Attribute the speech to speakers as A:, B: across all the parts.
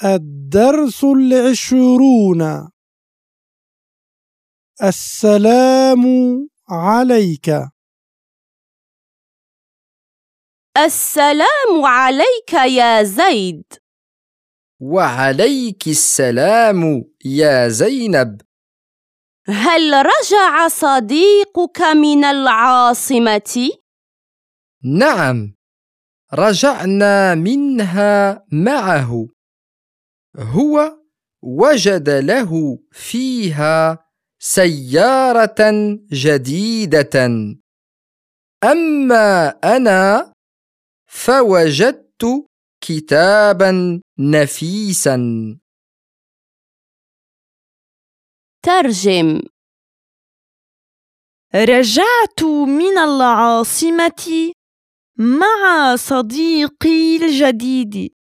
A: الدرس 20. السلام عليك.
B: السلام عليك يا زيد.
C: وعليك السلام يا زينب.
B: هل رجع صديقك من العاصمة؟
C: نعم، رجعنا منها معه. هو وجد له فيها سيارة جديدة، أما أنا فوجدت كتابا نفيسا.
B: ترجم.
D: رجعت من العاصمة مع صديقي الجديد.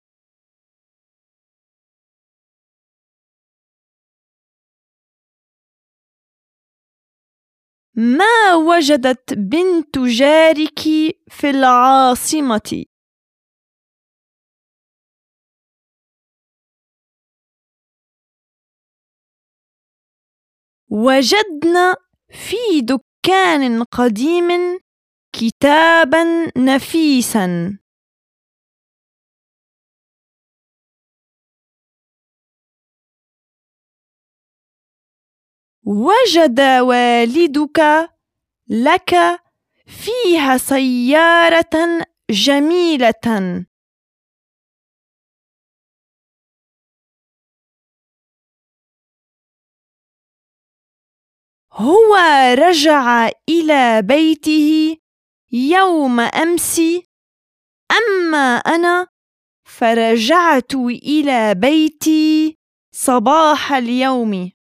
D: ما وجدت بنت جارك في العاصمة؟ وجدنا في دكان قديم كتابا نفيسا. وجد والدك لك فيها سيارة جميلة. هو رجع إلى بيته يوم أمس، أما أنا فرجعت إلى بيتي صباح اليوم.